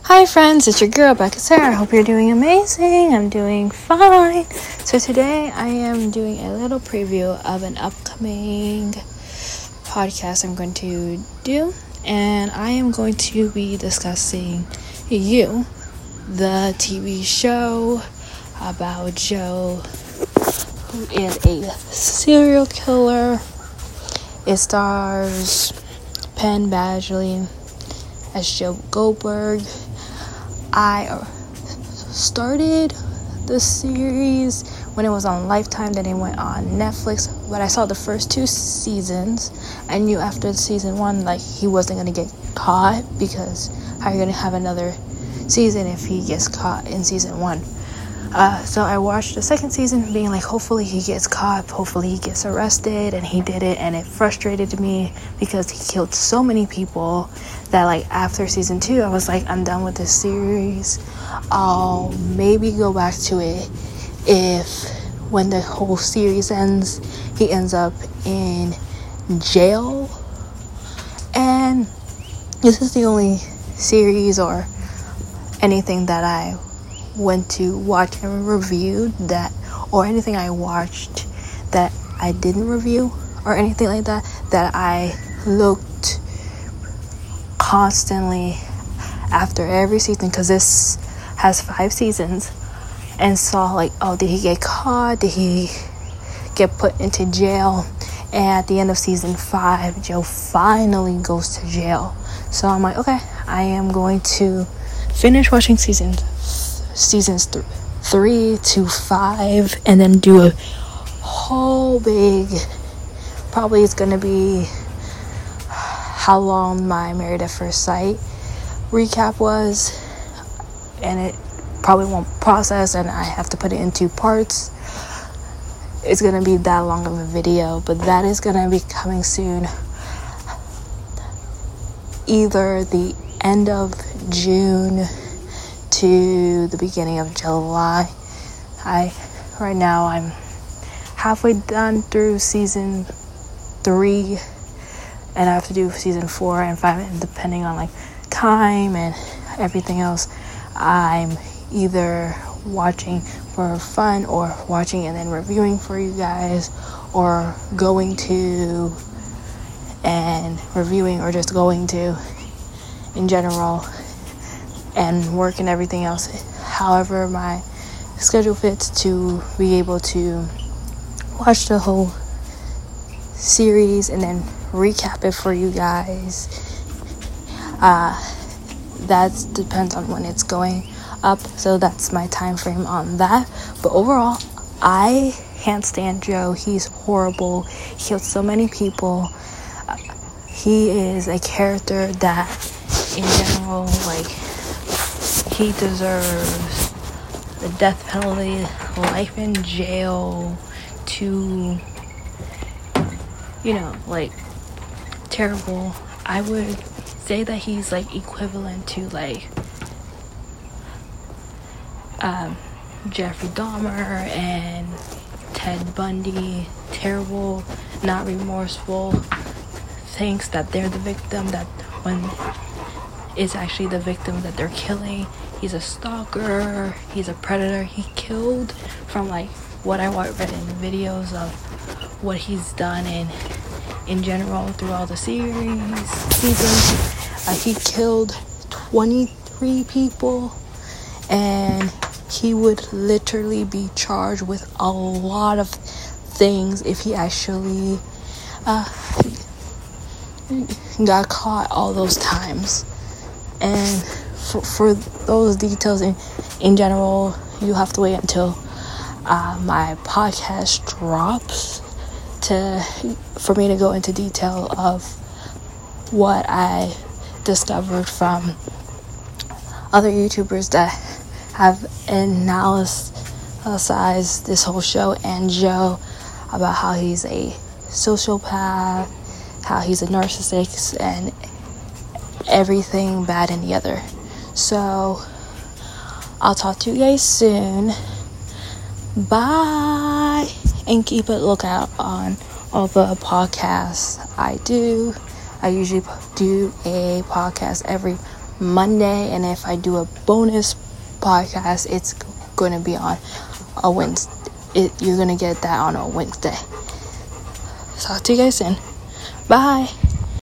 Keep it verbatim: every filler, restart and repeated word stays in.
Hi friends, it's your girl Becca Sarah. I hope you're doing amazing. I'm doing fine. So today I am doing a little preview of an upcoming podcast I'm going to do, and I am going to be discussing You, the T V show about Joe, who is a serial killer. It stars Penn Badgley as Joe Goldberg. I started the series when it was on Lifetime, then it went on Netflix, but I saw the first two seasons. I knew after season one, like, he wasn't going to get caught, because how are you going to have another season if he gets caught in season one? Uh, so I watched the second season being like, hopefully he gets caught, hopefully he gets arrested, and he did it, and it frustrated me because he killed so many people that, like, after season two, I was like, I'm done with this series. I'll maybe go back to it if, when the whole series ends, he ends up in jail. And this is the only series or anything that I went to watch and reviewed that, or anything I watched that I didn't review or anything like that, that I looked constantly after every season, because this has five seasons, and saw like, oh, did he get caught? Did he get put into jail? And at the end of season five, Joe finally goes to jail. So I'm like, okay, I am going to finish watching season seasons th- three to five, and then do a whole big, probably it's gonna be how long my Married at First Sight recap was, and it probably won't process, and I have to put it in two parts. It's gonna be that long of a video, but that is gonna be coming soon, either the end of June to the beginning of July. I right now I'm halfway done through season three, and I have to do season four and five, and depending on like time and everything else, I'm either watching for fun or watching and then reviewing for you guys, or going to and reviewing, or just going to in general, and work and everything else. However my schedule fits to be able to watch the whole series and then recap it for you guys. Uh, that depends on when it's going up, so that's my time frame on that. But overall, I can't stand Joe. He's horrible. He killed so many people. Uh, he is a character that, in general, like, he deserves the death penalty, life in jail, to, you know, like, terrible. I would say that he's like equivalent to like um, Jeffrey Dahmer and Ted Bundy. Terrible, not remorseful, thinks that they're the victim, that when it's actually the victim that they're killing. He's a stalker, he's a predator. He killed, from like what I read in videos of what he's done in in general through all the series seasons, uh, he killed twenty-three people, and he would literally be charged with a lot of things if he actually uh, got caught all those times. And for, for those details in, in general, you have to wait until uh, my podcast drops to for me to go into detail of what I discovered from other YouTubers that have analyzed this whole show and Joe, about how he's a sociopath, how he's a narcissist, and everything bad in the other. So I'll talk to you guys soon. Bye. And keep a lookout on all the podcasts I do. I usually do a podcast every Monday, and if I do a bonus podcast, it's going to be on a Wednesday. It, you're going to get that on a Wednesday. Talk to you guys soon. Bye.